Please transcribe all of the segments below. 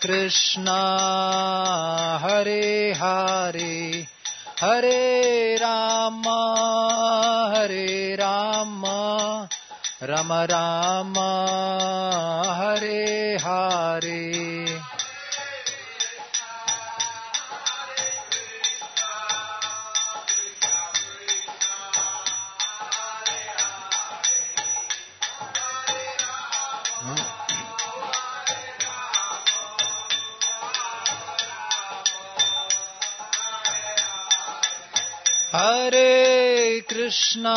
Krishna Hare Hare Hare Rama Rama Rama Hare Hare Hare Krishna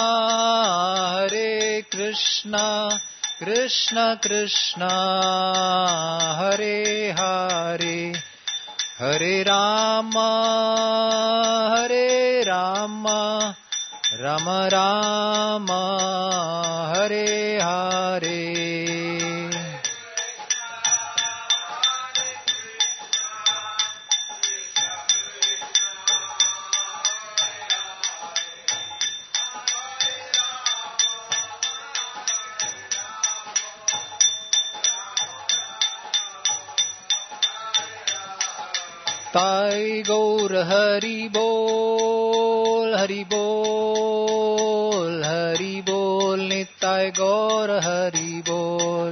Krishna Krishna Hare Hare Hare Rama Rama Rama Hare Hare Tai Gaur Hari Bol Hari Bol Hari Bol Nitai Gaur Hari Bol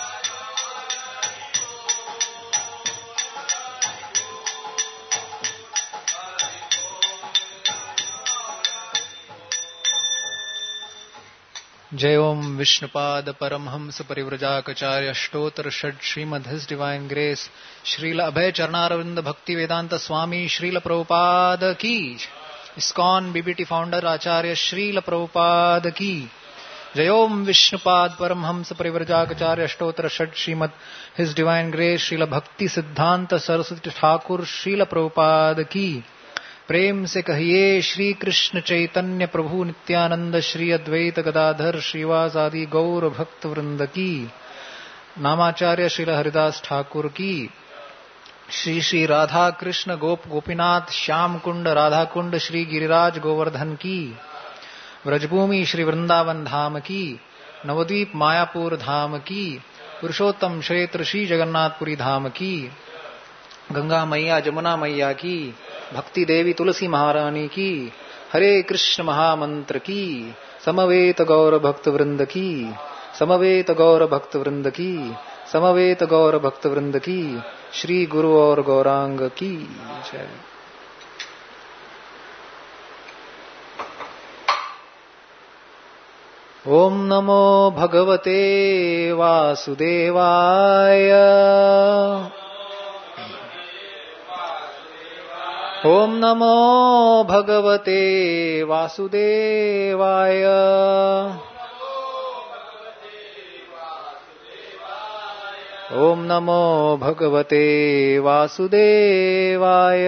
Jai Om Vishnupad Paramhams Parivrajakacarya Ashtotar Shad Srimad His Divine Grace Srila Abhay Charnaravinda Bhakti Vedanta Swami Srila Prabhupada Ki ISKCON BBT Founder Acharya Srila Prabhupada Ki Jai Om Vishnupad Paramhams Parivrajakacarya Ashtotar Shad Srimad His Divine Grace Srila Bhakti Siddhanta Saraswati Thakur Srila Prabhupada Ki प्रेम से कहिए श्री कृष्ण चैतन्य प्रभु नित्यानंद श्री अद्वैत गदाधर श्रीवास आदि गौर भक्त वृंद की नामाचार्य श्री हरिदास ठाकुर की श्री श्री राधा कृष्ण गोप गोपीनाथ श्याम कुंड राधा कुंड श्री गिरिराज गोवर्धन की व्रजभूमि श्री वृंदावन धाम की नवद्वीप मायापुर धाम की पुरुषोत्तम क्षेत्र श्री जगन्नाथपुरी धाम की गंगा मैया जमुना मैया की भक्ति देवी तुलसी महारानी की हरे कृष्ण महामंत्र की समवेत गौर भक्त वृंद की समवेत गौर भक्त वृंद की समवेत गौर भक्त वृंद की श्री गुरु और गौरांग की जय। ओम नमो भगवते वासुदेवाय ओम नमो भगवते वासुदेवाय ओम नमो भगवते वासुदेवाय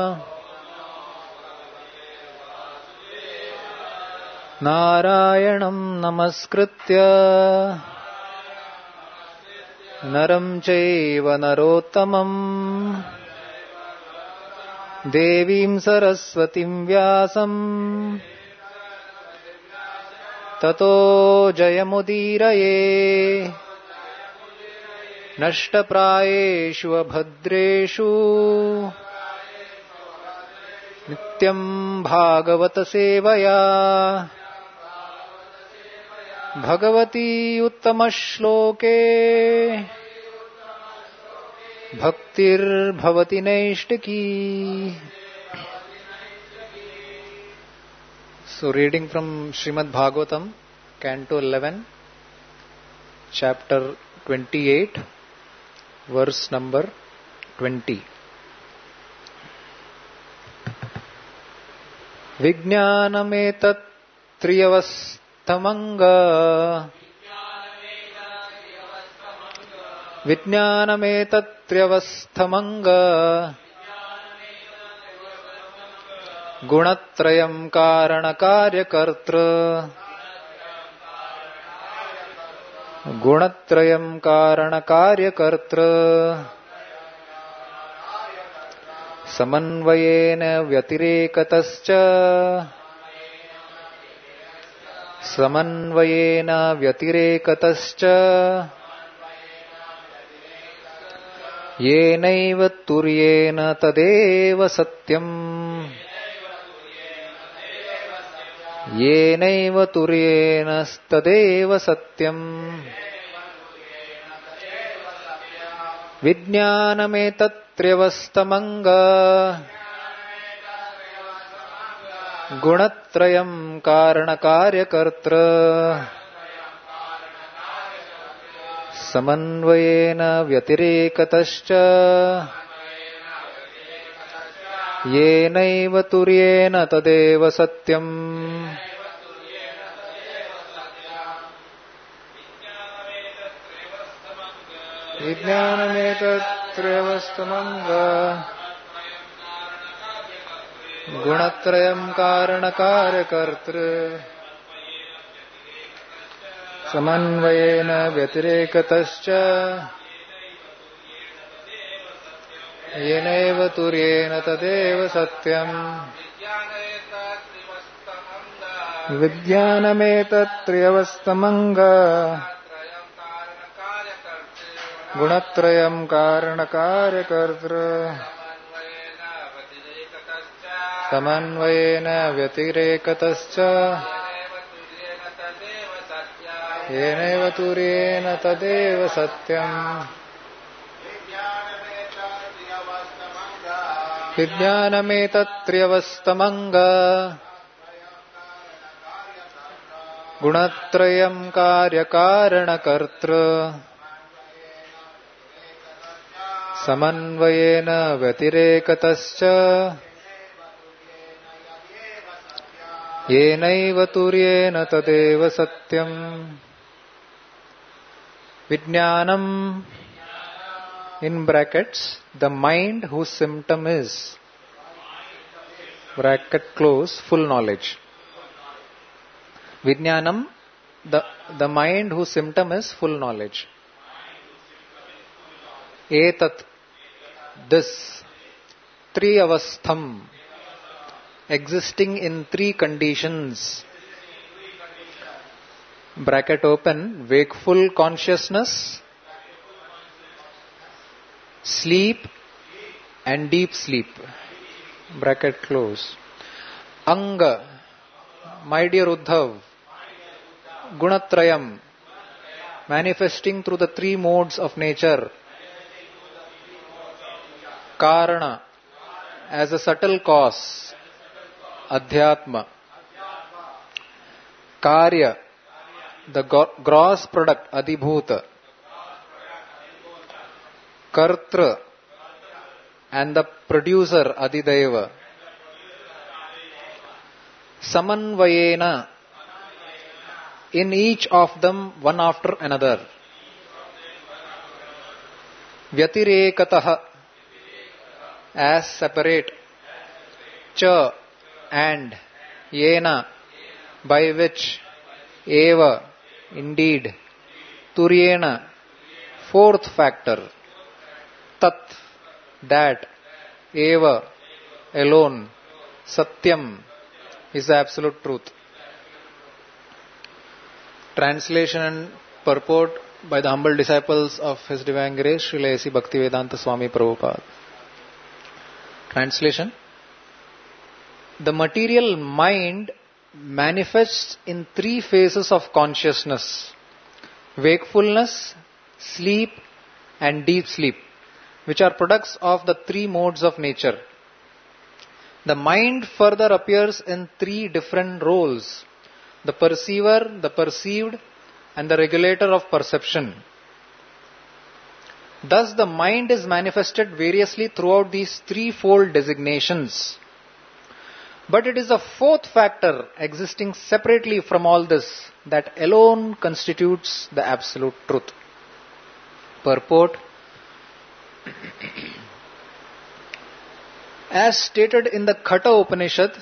नारायणं नमस्कृत्य नरं चैव नरोत्तमम् देवीं सरस्वतीं व्यासं ततो जयमुदीरये नष्टप्रायेषु अभद्रेषु नित्यं भागवत सेवया Bhagwati उत्तमश्लोके भक्तिर्भवति नैष्टिकी। So reading from Srimad Bhagavatam, Canto 11, Chapter 28, Verse number 20. Vijnanametat triyavasthamanga Vijnanametatryavasthamanga Gunatrayam karanakaryakartra Gunatrayam karanakaryakartra Samanvayena vyatirekatascha Samanvayena vyatirekatascha येनैव तुर्येण तदेव सत्यम् येनैव तुर्येणस्तदेव सत्यम् विज्ञानमेतत्र्यवस्तमङ्ग गुणत्रयम् कारणकार्यकर्तृ समन्वयेन व्यतिरेकतश्च येनैव तुर्येण तदेव सत्यम् विज्ञानमेतत्त्रयवस्तमङ्ग गुणत्रयम् कारणकार्यकर्तृ समन्वयेन व्यतिरेकतश्च येनैव तुर्येण तदेव सत्यम् विज्ञानमेतत्त्र्यवस्तमङ्ग गुणत्रयम् कारणकार्यकर्तृ समन्वयेन व्यतिरेकतश्च येनैव तुर्येण तदेव सत्यम् विज्ञानमेतत्त्र्यवस्तमङ्ग गुणत्रयम् कार्यकारणकर्तृ समन्वयेन व्यतिरेकतश्च येनैव तुर्येण तदेव सत्यम् Vijnanam, in brackets, the mind whose symptom is, bracket close, full knowledge. Vijnanam, the mind whose symptom is full knowledge. Etat, this, triyavastham, existing in three conditions. Bracket open, wakeful consciousness, sleep and deep sleep. Bracket close. Anga, my dear Uddhav, Gunatrayam, manifesting through the three modes of nature. Karana, as a subtle cause. Adhyatma. Karya, the gross product, Adhibhuta. Kartra, and the producer, Adideva. Samanvayena, in each of them, one after another. Vyatirekataha, as separate. Cha, and. Yena, by which. Eva, indeed. Turyena, fourth factor. Tat, that. Eva, alone. Satyam, is the absolute truth. Translation and purport by the humble disciples of His Divine Grace, Srila A.C. Bhaktivedanta Swami Prabhupada. Translation. The material mind manifests in three phases of consciousness: wakefulness, sleep, and deep sleep, which are products of the three modes of nature. The mind further appears in three different roles: the perceiver, the perceived, and the regulator of perception. Thus, the mind is manifested variously throughout these threefold designations. But it is the fourth factor existing separately from all this that alone constitutes the absolute truth. Purport. As stated in the Khatha Upanishad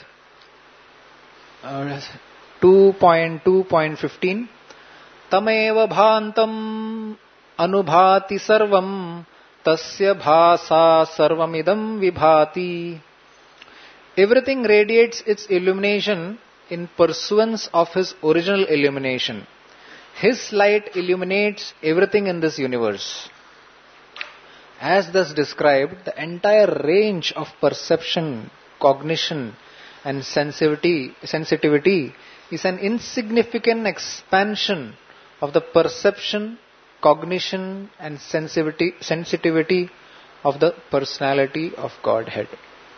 2.2.15, Tameva bhantam anubhati sarvam tasya bhasa sarvamidam vibhati. Everything radiates its illumination in pursuance of His original illumination. His light illuminates everything in this universe. As thus described, the entire range of perception, cognition, and sensitivity is an insignificant expansion of the perception, cognition, and sensitivity of the personality of Godhead.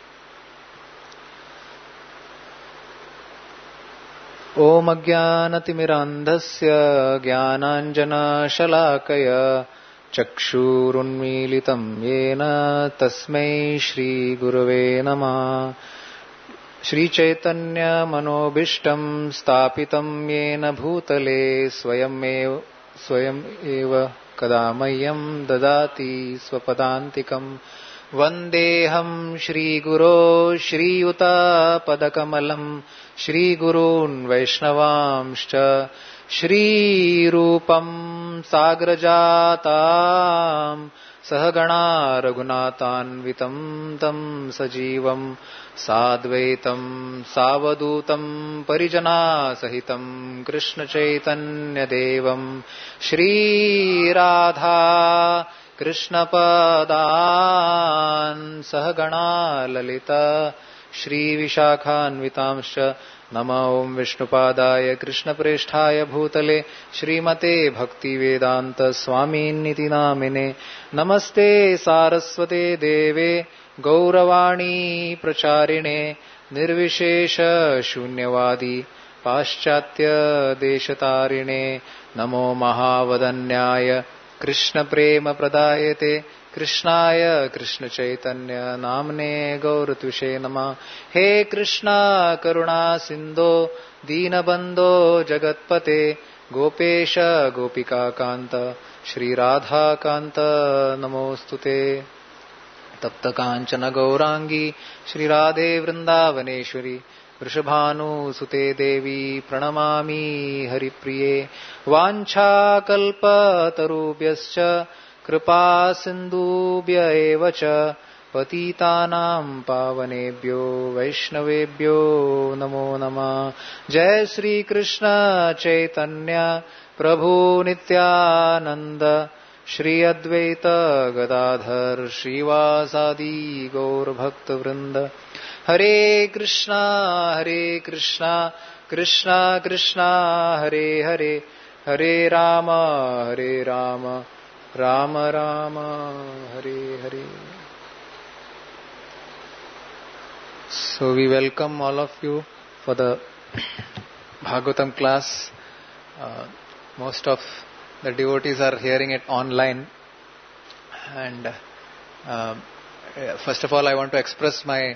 Om Ajnanatimirandhasya Jnananjana Shalakaya Chakshurunmilitam Yena Tasmai Shri Gurave Namah. Shri Chaitanya Manobishtam Stapitam Yena Bhutale Swayam Eva Kadamayam Dadati Swapadantikam Vandeham Shri Guru Shri Yuta Padakamalam Shri Gurun Vaishnavamscha Shri Rupam Sagrajatam Sahagana Raghunathanvitam Tam Sajivam Sadvaitam Savadutam Parijana Sahitam Krishna Chaitanya Devam Shri Radha Krishna Padan Sahagana Lalita Shri Vishakhanvitamscha Nama Om Vishnupadaya Krishna Presthaya Bhutale Srimate Bhakti Vedanta Swami Niti Namine Namaste Saraswate Deve Gauravani Pracharine Nirvishesha Shunyavadi Paschatya Deshatarine Namo Mahavadanyaya Krishna Prema Pradayate Krishnaya Krishna Chaitanya Namne Gauratushe Nama. He Krishna Karuna Sindho Deenabandho Jagatpate Gopesha Gopika Kanta Shri Radha Kanta Namostute. Tapta Kanchana Gaurangi Shri Radhe Vrindavaneshwari Vrishabhanu Sute Devi Pranamami Haripriye. Vancha Kalpa Tarubhyascha Kripa Sindhubhya Evacha Patitanam Pavanebhyo Vaishnavebhyo Namo Namah. Jai Shri Krishna Chaitanya Prabhu Nityananda Shri Advaita Gadadhar Srivasadi Gaur Bhakta Vrinda. Hare Krishna Krishna Krishna Hare Hare Hare Rama Rama Rama Hare Hare. So we welcome all of you for the Bhagavatam class. Most of the devotees are hearing it online, and first of all I want to express my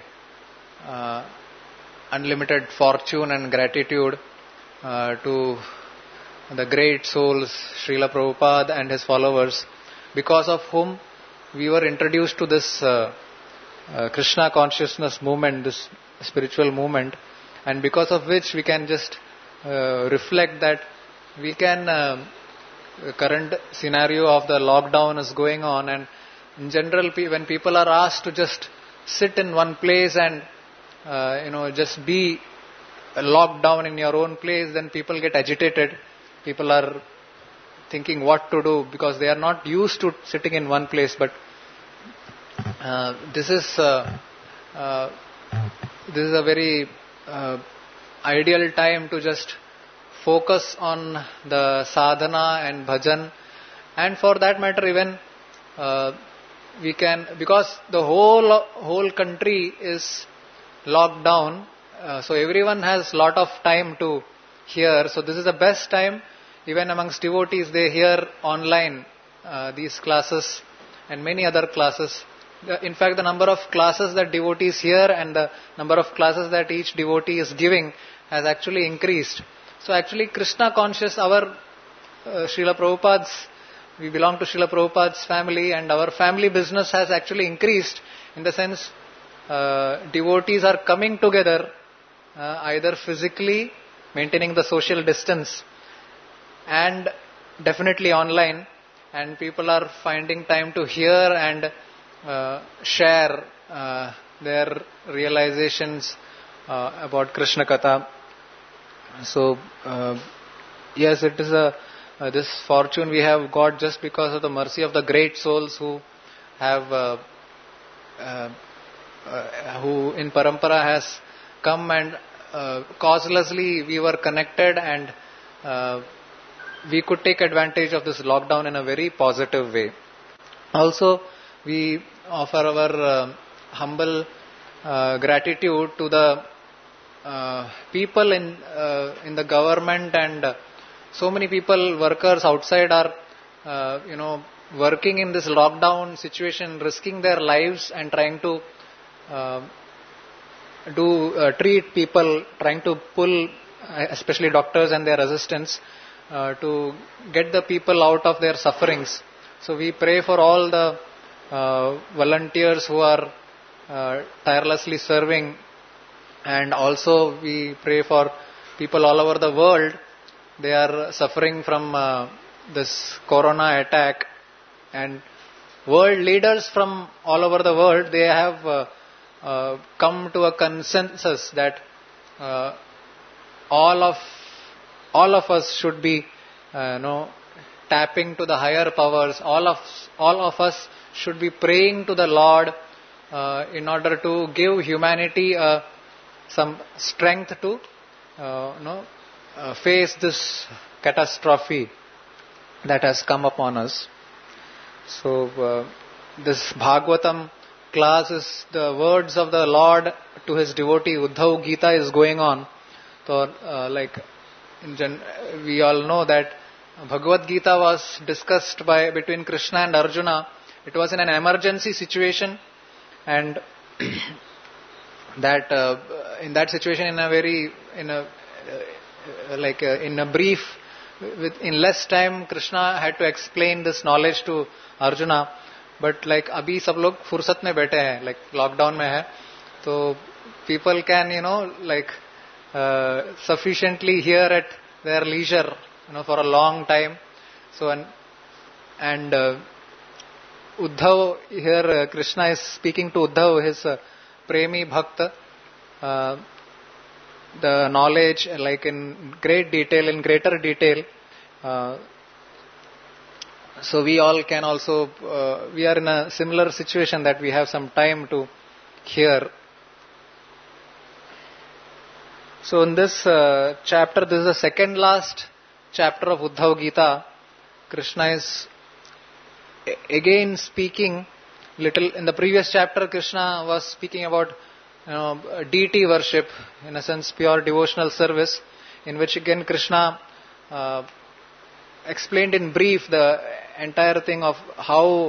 unlimited fortune and gratitude to the great souls Srila Prabhupada and his followers, because of whom we were introduced to this Krishna consciousness movement, this spiritual movement, and because of which we can just reflect that we can current scenario of the lockdown is going on, and in general when people are asked to just sit in one place and just be locked down in your own place, then people get agitated. People are thinking what to do because they are not used to sitting in one place. But this is a very ideal time to just focus on the sadhana and bhajan, and for that matter even we can, because the whole country is locked down, so everyone has lot of time to hear. So this is the best time. Even amongst devotees, they hear online these classes and many other classes. In fact, the number of classes that devotees hear and the number of classes that each devotee is giving has actually increased. So actually Krishna conscious, our Srila Prabhupada's, we belong to Srila Prabhupada's family, and our family business has actually increased in the sense devotees are coming together either physically, maintaining the social distance, and definitely online, and people are finding time to hear and share their realizations about Krishna Katha. So yes, it is this fortune we have got just because of the mercy of the great souls who have who in parampara has come and causelessly we were connected, and we could take advantage of this lockdown in a very positive way. Also, we offer our humble gratitude to the people in the government, and so many people, workers outside are working in this lockdown situation, risking their lives and trying to treat people, trying to pull especially doctors and their assistants to get the people out of their sufferings. So we pray for all the volunteers who are tirelessly serving, and also we pray for people all over the world. They are suffering from this corona attack, and world leaders from all over the world, they have come to a consensus that all of us should be tapping to the higher powers. All of us should be praying to the Lord in order to give humanity some strength to face this catastrophe that has come upon us. So this Bhagavatam class is the words of the Lord to his devotee. Uddhav Gita is going on. So we all know that Bhagavad Gita was discussed between Krishna and Arjuna. It was in an emergency situation, and that in that situation, in a brief, in less time, Krishna had to explain this knowledge to Arjuna. But like अभी सब लोग फुर्सत में बैठे हैं, like lockdown में है, तो people can sufficiently hear at their leisure, for a long time. So and Uddhav here, Krishna is speaking to Uddhav, his premi bhakta, the knowledge in great detail, in greater detail. So we all can also, we are in a similar situation that we have some time to hear. So in this chapter, this is the second last chapter of Uddhav Gita. Krishna is again speaking little. In the previous chapter, Krishna was speaking about deity worship, in a sense pure devotional service, in which again Krishna explained in brief the entire thing of how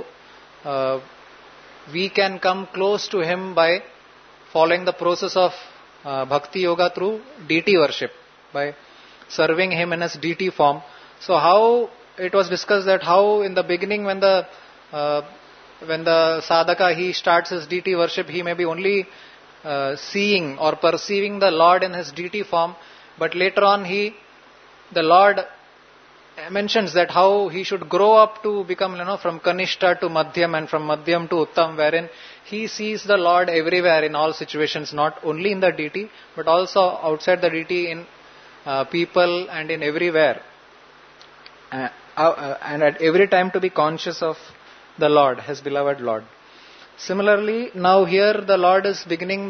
we can come close to him by following the process of bhakti yoga through deity worship, by serving him in his deity form. So how it was discussed that how in the beginning when the sadhaka, he starts his deity worship, he may be only seeing or perceiving the Lord in his deity form, but later on the Lord mentions that how he should grow up to become from Kanishta to Madhyam, and from Madhyam to Uttam, wherein he sees the Lord everywhere in all situations, not only in the deity but also outside the deity, in people and in everywhere, and at every time to be conscious of the Lord, his beloved Lord. Similarly, now here the Lord is beginning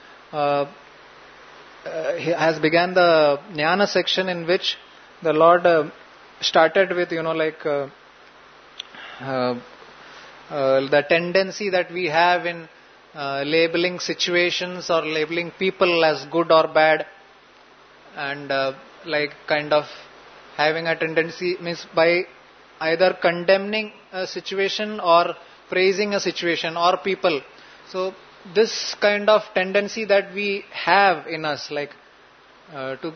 he has begun the Jnana section, in which the Lord started with the tendency that we have in labeling situations or labeling people as good or bad, and kind of having a tendency, means by either condemning a situation or praising a situation or people. So this kind of tendency that we have in us, to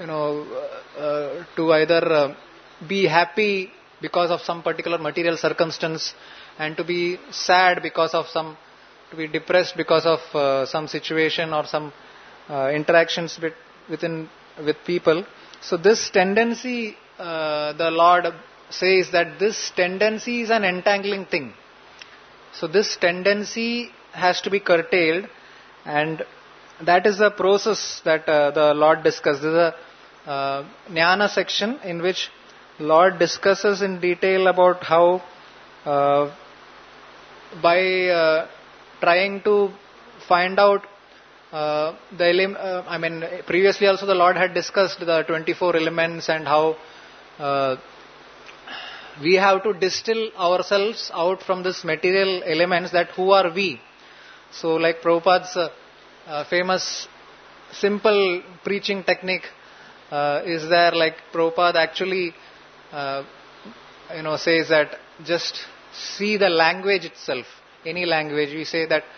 either be happy because of some particular material circumstance, and to be sad because of to be depressed because of some situation or some interactions with people. So this tendency, the Lord says that this tendency is an entangling thing. So this tendency has to be curtailed, and that is the process that the Lord discussed. This is a Jnana section in which Lord discusses in detail about how by trying to find out previously also the Lord had discussed the 24 elements and how we have to distill ourselves out from this material elements, that who are we. So like Prabhupada's famous simple preaching technique is there, like Prabhupada actually says that just see the language itself. Any language, we say that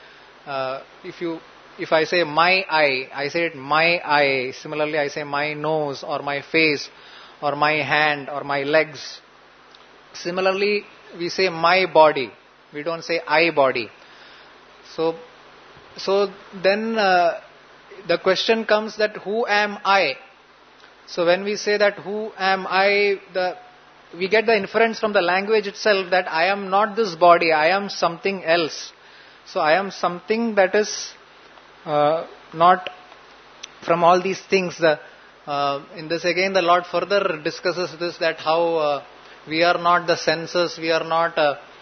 if I say my eye, I say it my eye. Similarly, I say my nose or my face or my hand or my legs. Similarly, we say my body. We don't say I body. So then the question comes that who am I? So when we say that who am I, we get the inference from the language itself that I am not this body, I am something else. So I am something that is not from all these things. In this again the Lord further discusses this, that how we are not the senses, we are not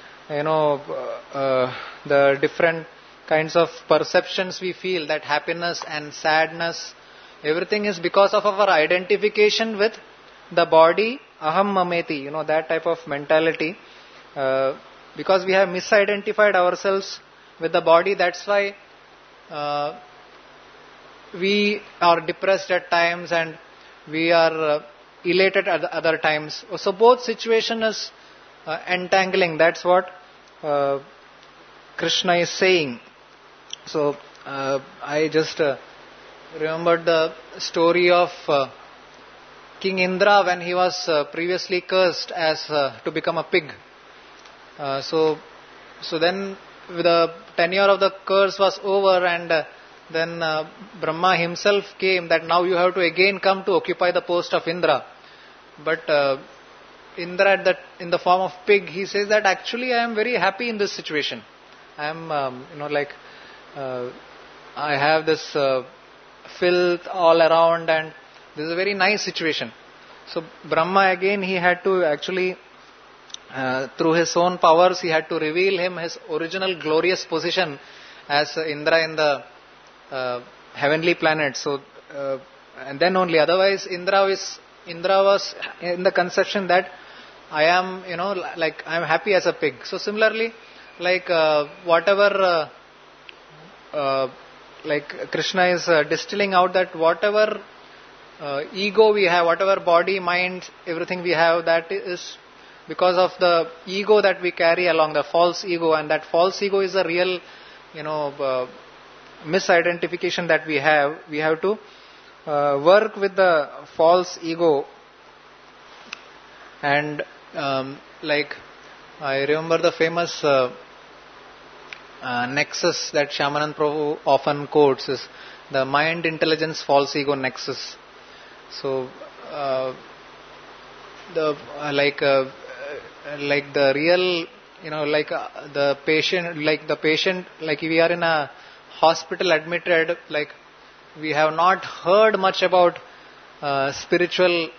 the different kinds of perceptions we feel, that happiness and sadness, everything is because of our identification with the body, aham mameti, that type of mentality. Because we have misidentified ourselves with the body, that's why we are depressed at times and we are elated at other times. So both situation is entangling. That's what Krishna is saying. So I just remembered the story of King Indra when he was previously cursed as to become a pig. So then the tenure of the curse was over, and then Brahma himself came that now you have to again come to occupy the post of Indra. But Indra in the form of pig, he says that actually I am very happy in this situation. I am I have this filth all around and this is a very nice situation. So Brahma again, he had to actually through his own powers, he had to reveal him his original glorious position as Indra in the heavenly planet. So and then only, otherwise Indra was in the conception that I am I am happy as a pig. So similarly, whatever Krishna is distilling out, that whatever ego we have, whatever body, mind, everything we have, that is because of the ego that we carry along, the false ego, and that false ego is a real misidentification that we have. We have to work with the false ego. And I remember the famous nexus that Shyamanand Prabhu often quotes is the mind, intelligence, false ego nexus. So the real the patient, if we are in a hospital admitted, we have not heard much about spiritual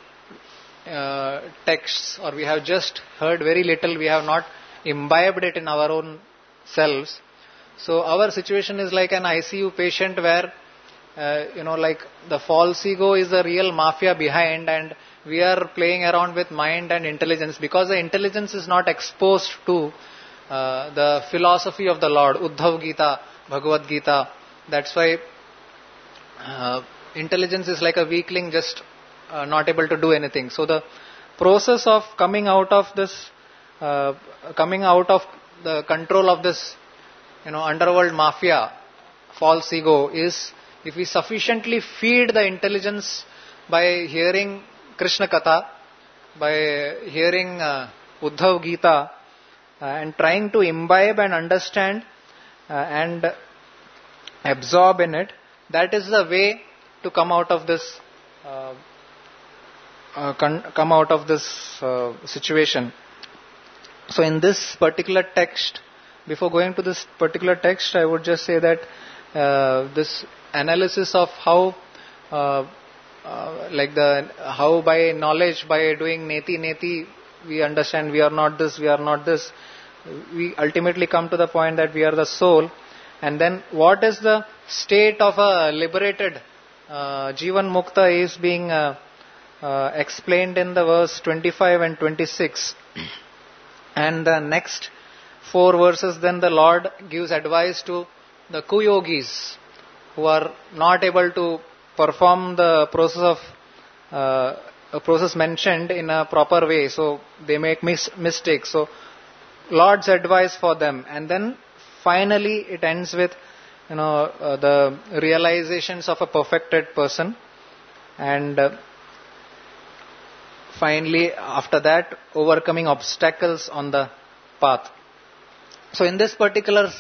texts, or we have just heard very little, we have not imbibed it in our own selves. So our situation is like an ICU patient where the false ego is the real mafia behind, and we are playing around with mind and intelligence, because the intelligence is not exposed to the philosophy of the Lord, Uddhav Gita, Bhagavad Gita. That's why intelligence is like a weakling, just not able to do anything. So the process of coming out of the control of this underworld mafia, false ego, is if we sufficiently feed the intelligence by hearing Krishna Katha, by hearing Uddhav Gita, and trying to imbibe and understand and absorb in it, that is the way to come out of this situation. So in this particular text, before going to this particular text, I would just say that this analysis of how how by knowledge, by doing neti, we understand we are not this, we ultimately come to the point that we are the soul. And then what is the state of a liberated Jivan Mukta is being explained in the verse 25 and 26. And the next 4 verses, then the Lord gives advice to the kuyogis who are not able to perform the process of a process mentioned in a proper way, so they make mistakes. So Lord's advice for them, and then finally it ends with the realizations of a perfected person, and finally after that overcoming obstacles on the path. So in this particular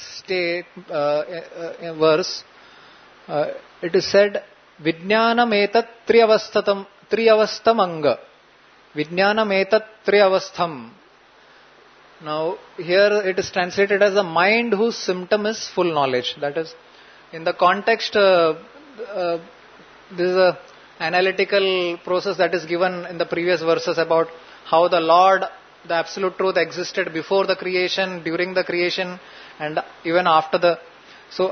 verse, it is said, Vijnanam etat triyavastham anga. Vijnanam etat triyavastham. Now here it is translated as a mind whose symptom is full knowledge. That is, in the context, this is a analytical process that is given in the previous verses about how the Lord, the absolute truth, existed before the creation, during the creation, and even after the. So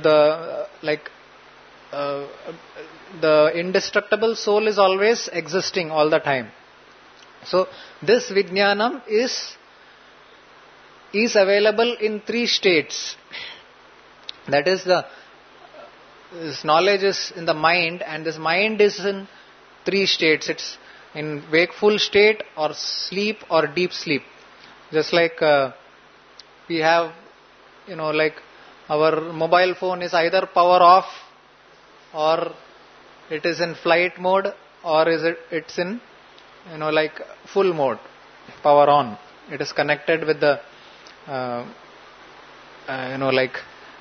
the indestructible soul is always existing all the time. So this Vijnanam is available in 3 states. That is, this knowledge is in the mind, and this mind is in 3 states. It's in wakeful state, or sleep, or deep sleep. Just like we have, like our mobile phone is either power off, or it is in flight mode, or it's in like full mode, power on. It is connected with the like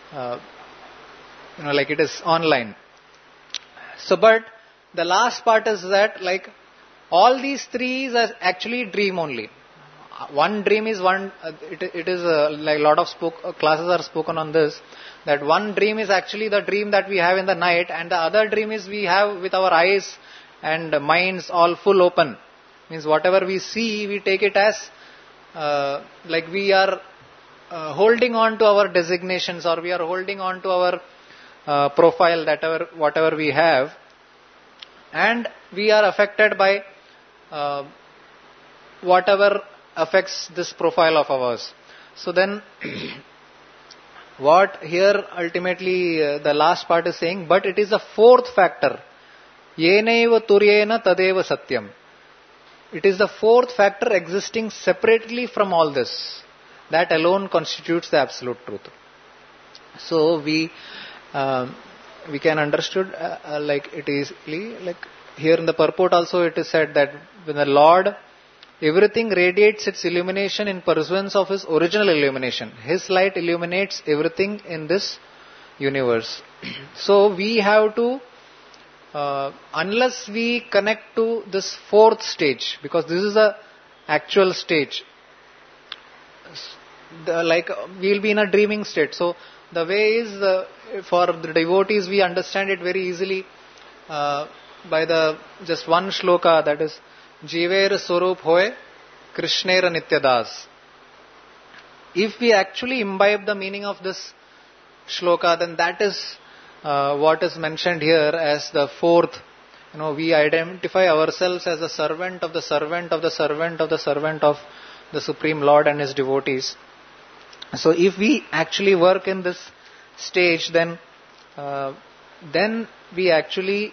it is online. So, but the last part is that, like, all these 3 are actually dream only. One dream is one. It is like a lot of classes are spoken on this. That one dream is actually the dream that we have in the night, and the other dream is we have with our eyes and minds all full open. Means whatever we see, we take it as like we are holding on to our designations, or we are holding on to our profile, whatever we have, and we are affected by whatever affects this profile of ours. So then, what here ultimately the last part is saying, but it is a 4th factor. Yenaiva turyena tadeva satyam. It is the 4th factor existing separately from all this. That alone constitutes the absolute truth. So we can understood like it is like here in the purport also it is said that when the Lord, everything radiates its illumination in pursuance of His original illumination. His light illuminates everything in this universe. So we have to, unless we connect to this 4th stage, because this is the actual stage, like we will be in a dreaming state. So the way is, for the devotees, we understand it very easily by the just one shloka, that is, Jiver Swarup Hoy Krishnera Nityadas. If we actually imbibe the meaning of this shloka, then that is what is mentioned here as the 4th. We identify ourselves as a servant of the servant of the servant of the servant of the Supreme Lord and His devotees. So if we actually work in this stage, then we actually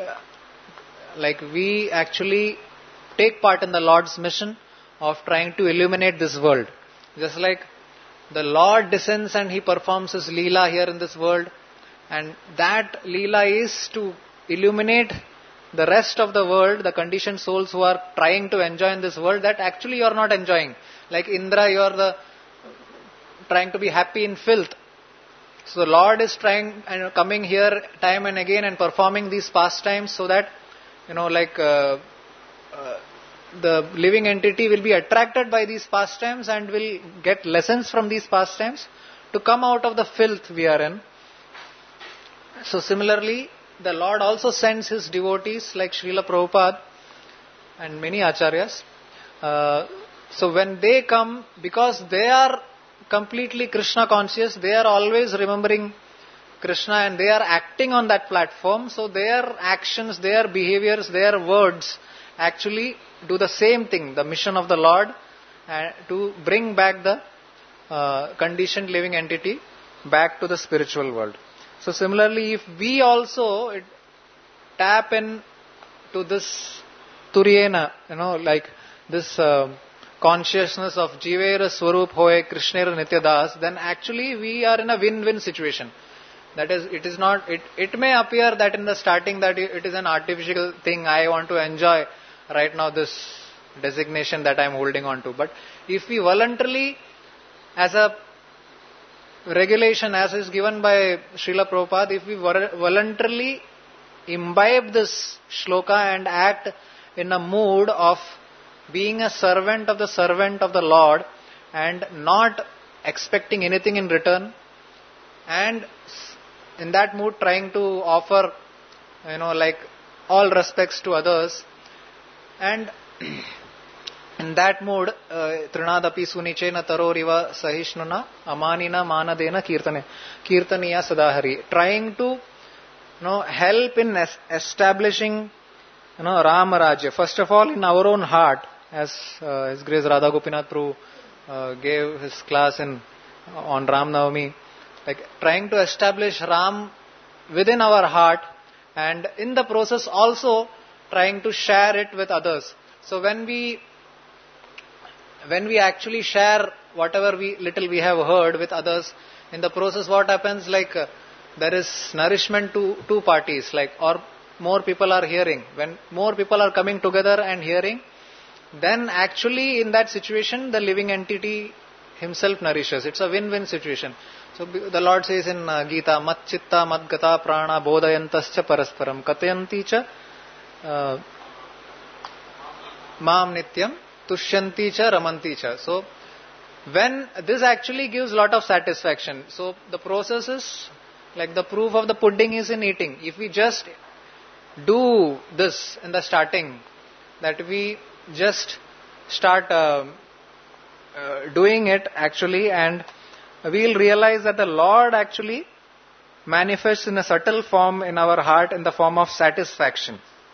take part in the Lord's mission of trying to illuminate this world. Just like the Lord descends and He performs His Leela here in this world, and that Leela is to illuminate the rest of the world, the conditioned souls who are trying to enjoy in this world, that actually you are not enjoying. Like Indra, you are trying to be happy in filth. So the Lord is trying and coming here time and again and performing these pastimes so that, the living entity will be attracted by these pastimes and will get lessons from these pastimes to come out of the filth we are in. So similarly, the Lord also sends His devotees like Srila Prabhupada and many acharyas So when they come, because they are completely Krishna conscious, they are always remembering Krishna and they are acting on that platform, so their actions, their behaviors, their words actually do the same thing, the mission of the Lord, to bring back the conditioned living entity back to the spiritual world. So similarly, if we also tap in to this Turyena, like this consciousness of Jivera Swarup Hoye Krishnera Nityadas, then actually we are in a win-win situation. That is, it is not, it may appear that in the starting that it is an artificial thing, I want to enjoy right now this designation that I am holding on to. But if we voluntarily, as a regulation as is given by Srila Prabhupada, if we voluntarily imbibe this shloka and act in a mood of being a servant of the Lord and not expecting anything in return, and in that mood trying to offer, like all respects to others, and in that mood, Trinadapi Sunichena Taroriva Sahishnuna Amanina Manadena Kirtaniya Sadahari, trying to help in establishing Rama Rajya. First of all, in our own heart, as His Grace Radha Gopinath Prabhu gave his class on Ram Navami, like trying to establish Ram within our heart, and in the process also trying to share it with others. So when we actually share whatever little we have heard with others, in the process what happens, like there is nourishment to two parties, like, or more people are hearing. When more people are coming together and hearing, then actually in that situation the living entity himself nourishes. It's a win-win situation. So the Lord says in Gita, Mat Chitta Mad Gata Prana Bodhayantascha Parasparam Katayanti Cha Mam Nityam Tushyanti Cha Ramanti Cha. So when this actually gives lot of satisfaction. So the process is like the proof of the pudding is in eating. If we just do this in the starting, that we just start doing it actually, and we'll realize that the Lord actually manifests in a subtle form in our heart in the form of satisfaction.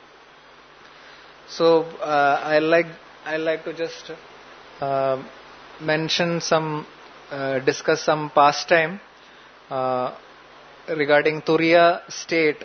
So I like to just mention discuss some pastime regarding Turiya state.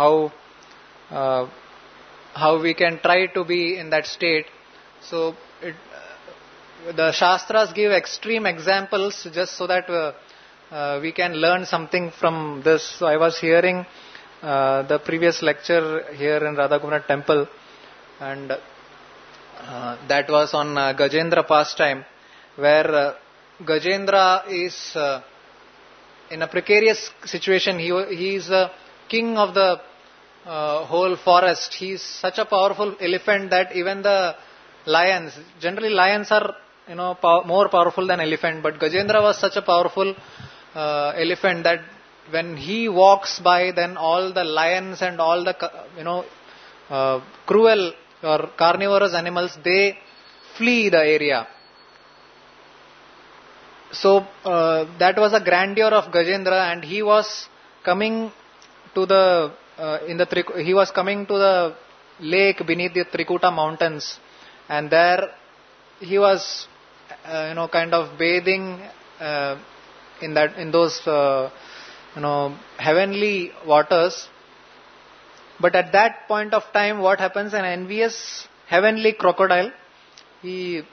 How we can try to be in that state. So the Shastras give extreme examples just so that we can learn something from this. So I was hearing the previous lecture here in Radhakumaran temple, and that was on Gajendra pastime, where Gajendra is in a precarious situation. He is a king of the whole forest. He is such a powerful elephant that even the lions, generally lions are more powerful than elephant, but Gajendra was such a powerful elephant that when he walks by, then all the lions and all the cruel or carnivorous animals, they flee the area. So that was a grandeur of Gajendra, and he was coming to the lake beneath the Trikuta mountains, and there he was kind of bathing in those heavenly waters. But at that point of time, what happens? An envious heavenly crocodile, he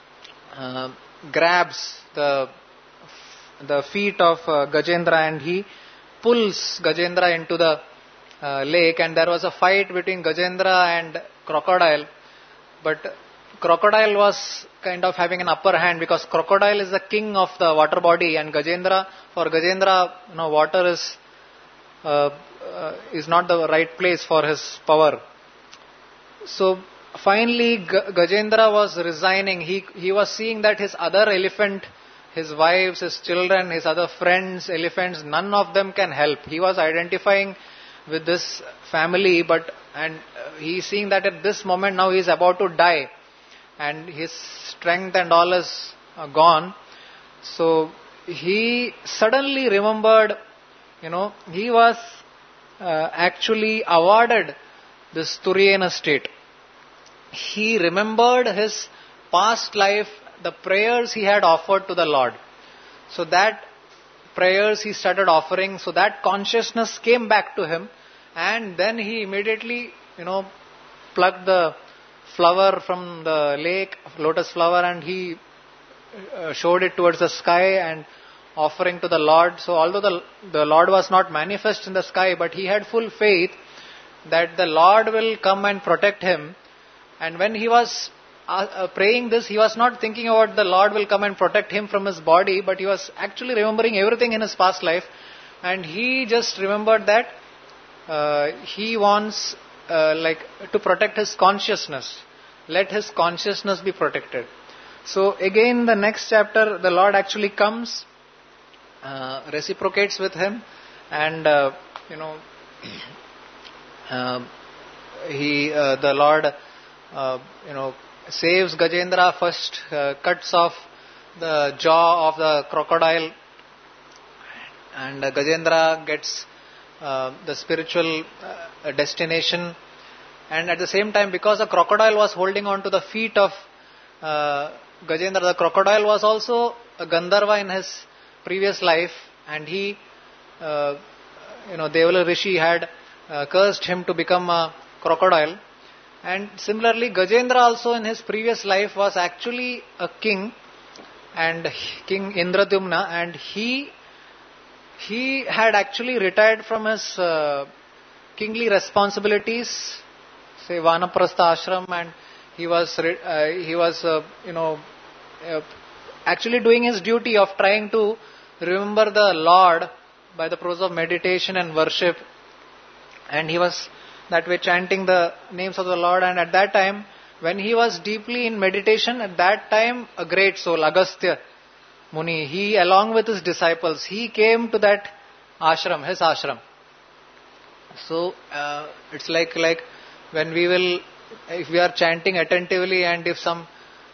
grabs the feet of Gajendra and he pulls Gajendra into the lake, and there was a fight between Gajendra and crocodile, but crocodile was kind of having an upper hand because crocodile is the king of the water body, and for Gajendra, water is not the right place for his power. So finally Gajendra was resigning. He was seeing that his other elephant, his wives, his children, his other friends, elephants, none of them can help. He was identifying with this family, and he is seeing that at this moment now he is about to die. and his strength and all is gone. So he suddenly remembered, he was actually awarded this Turiyan state. He remembered his past life, the prayers he had offered to the Lord. So that prayers he started offering, so that consciousness came back to him, and then he immediately, plucked the flower from the lake, lotus flower, and he showed it towards the sky and offering to the Lord. So although the Lord was not manifest in the sky, but he had full faith that the Lord will come and protect him. And when he was praying this, he was not thinking about the Lord will come and protect him from his body, but he was actually remembering everything in his past life, and he just remembered that he wants to protect his consciousness. Let his consciousness be protected. So again, the next chapter, the Lord actually comes, reciprocates with him, and the Lord saves Gajendra first, cuts off the jaw of the crocodile, and Gajendra gets the spiritual destination. And at the same time, because the crocodile was holding on to the feet of Gajendra, the crocodile was also a Gandharva in his previous life, and he, Devala Rishi had cursed him to become a crocodile. And similarly, Gajendra also in his previous life was actually a king, and King Indradyumna, and he had actually retired from his kingly responsibilities, say Vanaprastha ashram, and he was actually doing his duty of trying to remember the Lord by the process of meditation and worship, and he was that way chanting the names of the Lord. And at that time, when he was deeply in meditation, at that time a great soul, Agastya Muni, he along with his disciples, he came to that ashram, his ashram. So it's like when if we are chanting attentively, and if some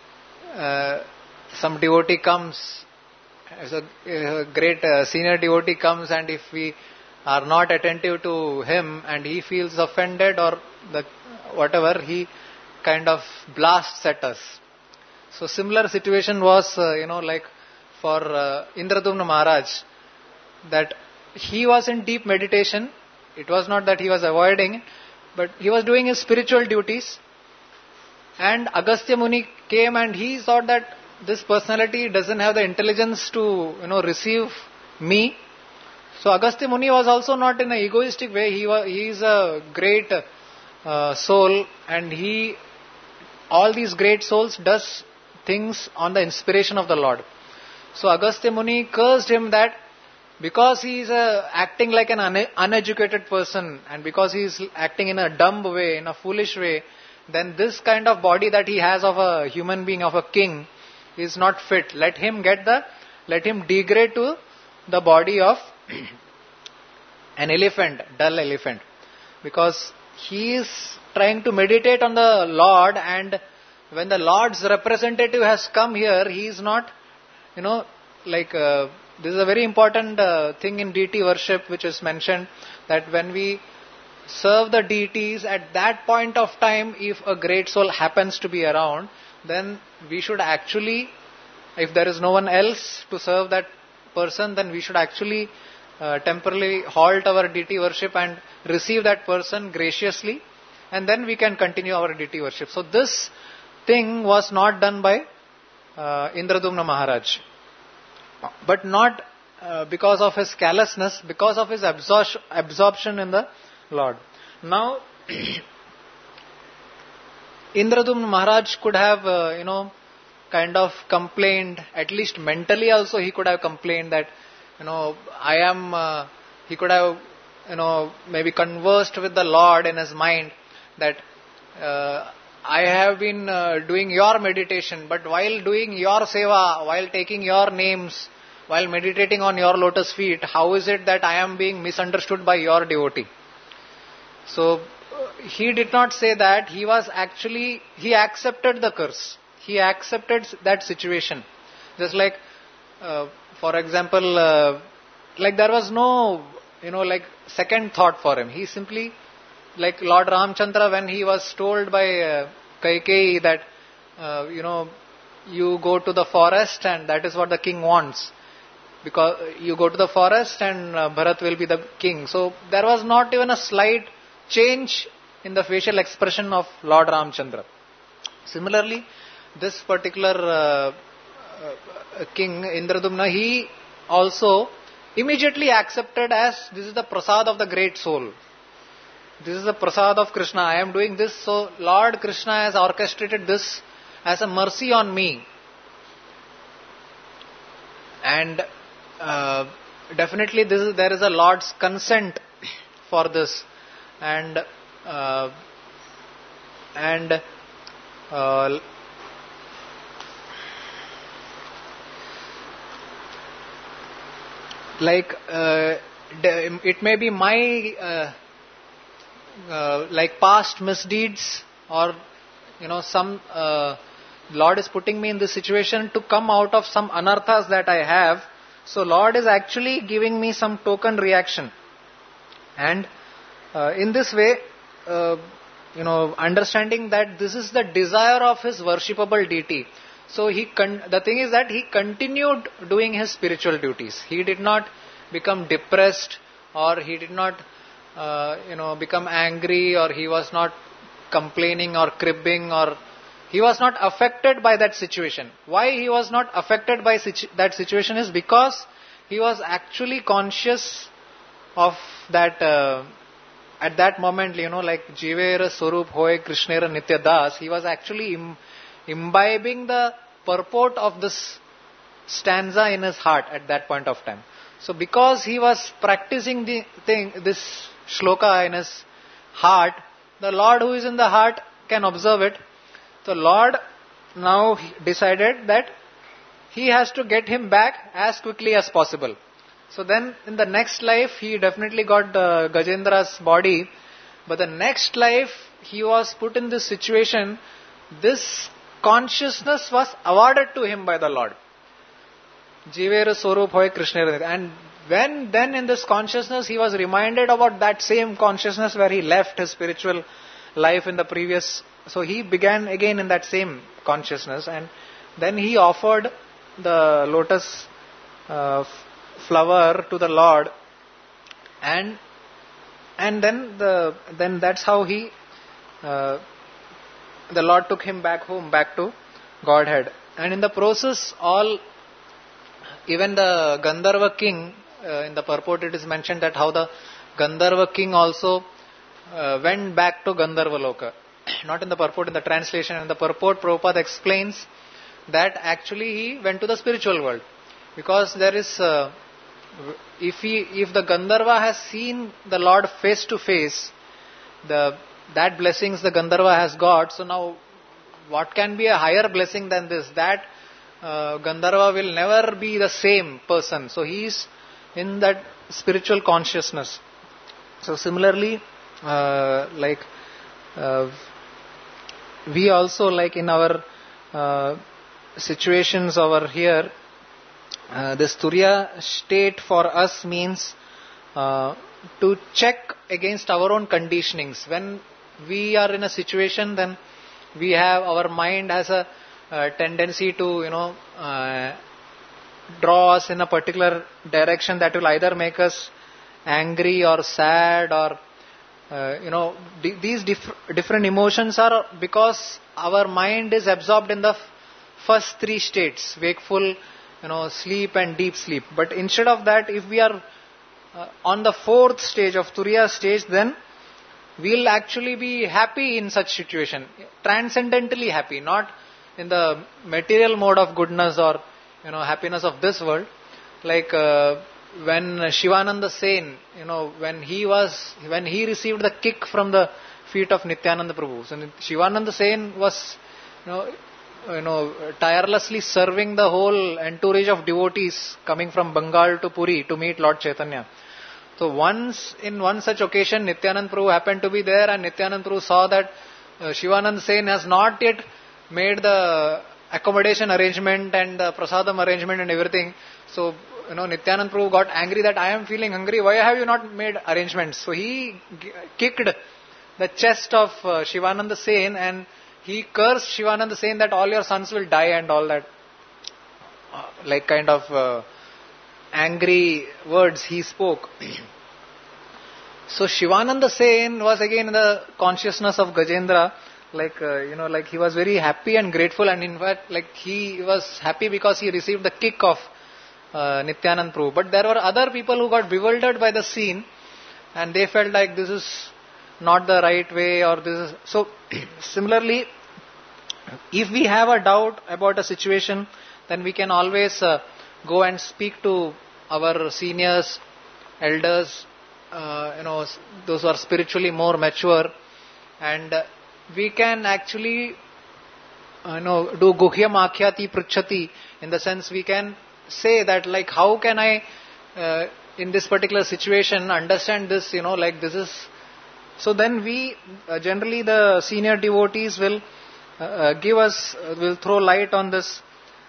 devotee comes, as a great senior devotee comes, and if we are not attentive to him and he feels offended or whatever, he kind of blasts at us. So similar situation was, for Indradyumna Maharaj, that he was in deep meditation. It was not that he was avoiding, but he was doing his spiritual duties. And Agastya Muni came, and he thought that this personality doesn't have the intelligence to, receive me. So Agastya Muni was also not in an egoistic way. He is a great soul, and all these great souls does things on the inspiration of the Lord. So Agastya Muni cursed him that because he is acting like an uneducated person, and because he is acting in a dumb way, in a foolish way, then this kind of body that he has of a human being, of a king, is not fit. Let him degrade to the body of an elephant, dull elephant, because he is trying to meditate on the Lord, and when the Lord's representative has come here, he is not, this is a very important thing in deity worship, which is mentioned, that when we serve the deities at that point of time, if a great soul happens to be around, then we should actually, if there is no one else to serve that person, then we should actually temporarily halt our deity worship and receive that person graciously, and then we can continue our deity worship. So this thing was not done by Indradyumna Maharaj, but not because of his callousness, because of his absorption in the Lord. Now, Indradyumna Maharaj could have, kind of complained, at least mentally also he could have complained that, he could have, maybe conversed with the Lord in his mind that I have been doing your meditation, but while doing your seva, while taking your names, while meditating on your lotus feet, how is it that I am being misunderstood by your devotee? So he did not say that. He accepted the curse. he accepted that situation. Just like, for example, like there was no, like second thought for him. He simply, like Lord Ramchandra, when he was told by Kaikeyi that, you go to the forest and that is what the king wants. Because you go to the forest and Bharat will be the king. So there was not even a slight change in the facial expression of Lord Ramchandra. Similarly, this particular king Indradumna, he also immediately accepted as this is the prasad of the great soul. This is the prasad of Krishna. I am doing this, so Lord Krishna has orchestrated this as a mercy on me. And definitely there is a Lord's consent for this. And like it may be my like past misdeeds, or some Lord is putting me in this situation to come out of some anarthas that I have. So Lord is actually giving me some token reaction, and in this way, understanding that this is the desire of his worshipable deity. So the thing is that he continued doing his spiritual duties. He did not become depressed, or he did not become angry, or he was not complaining or cribbing, or he was not affected by that situation. Why he was not affected by that situation is because he was actually conscious of that at that moment, like Jivera Swarup Hoy Krishnera Nitya Das, he was actually imbibing the purport of this stanza in his heart at that point of time. So because he was practicing this shloka in his heart, the Lord who is in the heart can observe it. So Lord now decided that he has to get him back as quickly as possible. So then in the next life he definitely got Gajendra's body, but the next life he was put in this situation. This consciousness was awarded to him by the Lord. Jivera Swarup Hoy Krishnera. And when then in this consciousness he was reminded about that same consciousness where he left his spiritual life in the previous. So he began again in that same consciousness, and then he offered the lotus flower to the Lord, and then that's how the Lord took him back home, back to Godhead. And in the process, even the Gandharva king, in the purport it is mentioned that how the Gandharva king also went back to Gandharva Loka. Not in the purport, in the translation. In the purport, Prabhupada explains that actually he went to the spiritual world. Because there is, if the Gandharva has seen the Lord face to face, that blessings the Gandharva has got. So now, what can be a higher blessing than this? That Gandharva will never be the same person. So he is in that spiritual consciousness. So similarly, we also, like in our situations over here, this Turiya state for us means to check against our own conditionings. When we are in a situation, then our mind has a tendency to draw us in a particular direction that will either make us angry or sad, or these different emotions are because our mind is absorbed in the first three states: wakeful, sleep and deep sleep. But instead of that, if we are on the fourth stage of Turiya stage, then we'll actually be happy in such situation, transcendently happy, not in the material mode of goodness or happiness of this world. Like when Shivananda Sen, when he received the kick from the feet of Nityananda Prabhu. So Shivananda Sen was tirelessly serving the whole entourage of devotees coming from Bengal to Puri to meet Lord Chaitanya. So once, in one such occasion, Nityananda Prabhu happened to be there, and Nityananda Prabhu saw that Shivananda Sen has not yet made the accommodation arrangement and the prasadam arrangement and everything. So, Nityanand Prabhu got angry that I am feeling hungry. Why have you not made arrangements? So he kicked the chest of Shivananda Sen and he cursed Shivananda Sen that all your sons will die and all that. Like kind of angry words he spoke. So Shivananda Sen was again in the consciousness of Gajendra. Like he was very happy and grateful, and in fact, like he was happy because he received the kick of Nityanand Prabhu. But there were other people who got bewildered by the scene, and they felt like this is not the right way, or this is so. Similarly, if we have a doubt about a situation, then we can always go and speak to our seniors, elders, those who are spiritually more mature, and we can actually do guhyam akhyati pruchhati, in the sense we can say that, like, how can I in this particular situation understand this, like this is. So then we generally the senior devotees will will throw light on this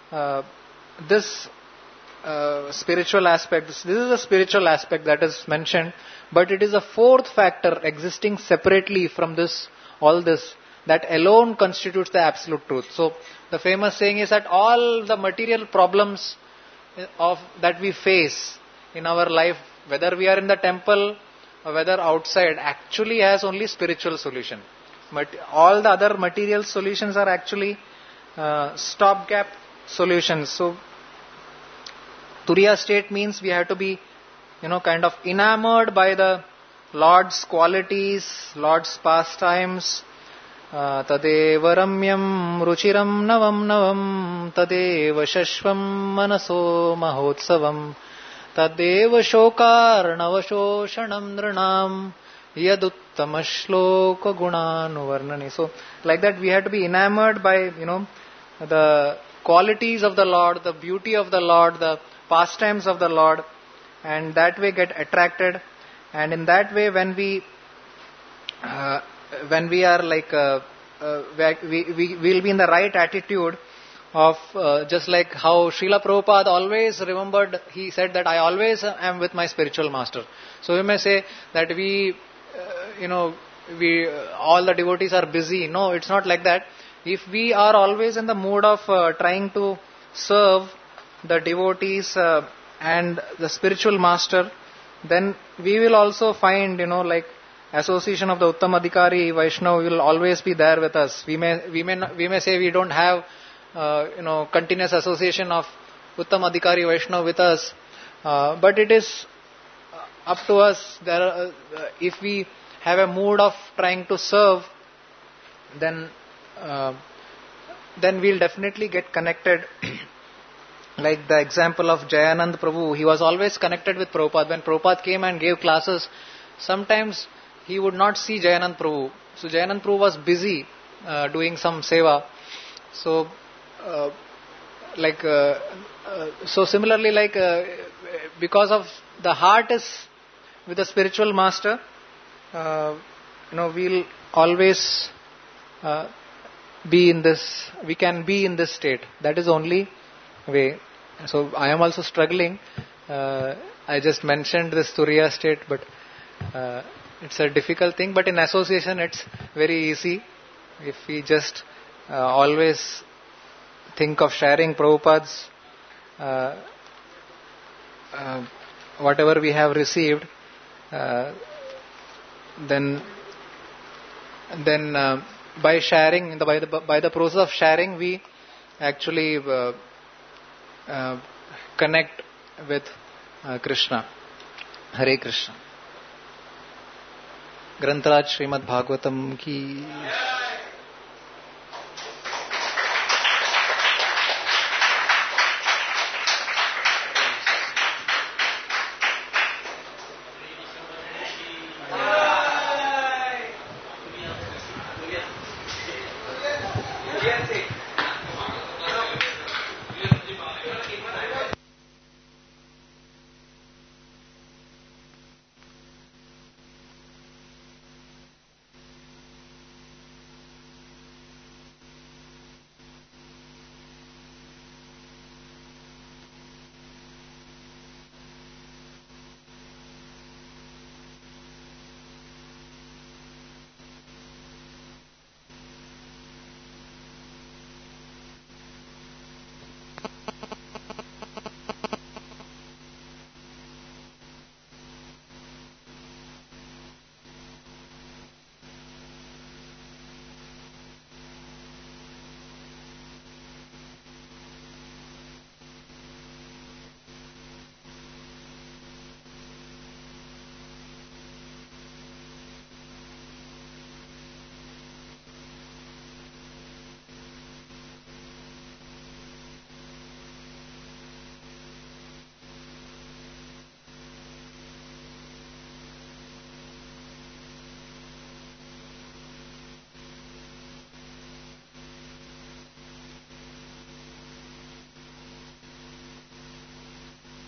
spiritual aspect. This is a spiritual aspect that is mentioned, but it is a fourth factor existing separately from this, all this, that alone constitutes the absolute truth. So the famous saying is that all the material problems that we face in our life, whether we are in the temple or whether outside, actually has only spiritual solution. But all the other material solutions are actually stopgap solutions. So Turiya state means we have to be, kind of enamored by the Lord's qualities, Lord's pastimes. Tadeva ramyam ruchiram navam navam, tadeva shashvam manaso mahotsavam, tadeva shokar navashoshanam nranam, yaduttama shloka gunanuvarnani. So, like that we have to be enamored by, the qualities of the Lord, the beauty of the Lord, the pastimes of the Lord, and that way get attracted. And in that way, when we are like, we will be in the right attitude of, just like how Srila Prabhupada always remembered, he said that I always am with my spiritual master. So we may say that we all the devotees are busy. No, it's not like that. If we are always in the mood of trying to serve the devotees and the spiritual master, then we will also find, like, association of the Uttam Adhikari Vaishnava will always be there with us. We may say we don't have continuous association of Uttam Adhikari Vaishnava with us, but it is up to us. If we have a mood of trying to serve, then we'll definitely get connected. Like the example of Jayanand Prabhu, he was always connected with Prabhupada. When Prabhupada came and gave classes, sometimes he would not see Jayanand Prabhu. So Jayanand Prabhu was busy doing some seva. So, so similarly, like because of the heart is with the spiritual master, we'll always be in this. We can be in this state. That is only way. So I am also struggling. I just mentioned this Turiya state, but it's a difficult thing. But in association, it's very easy. If we just always think of sharing Prabhupada's whatever we have received, then by sharing, by the process of sharing, we actually connect with Krishna. Hare Krishna. Grantaraj Srimad Bhagavatam ki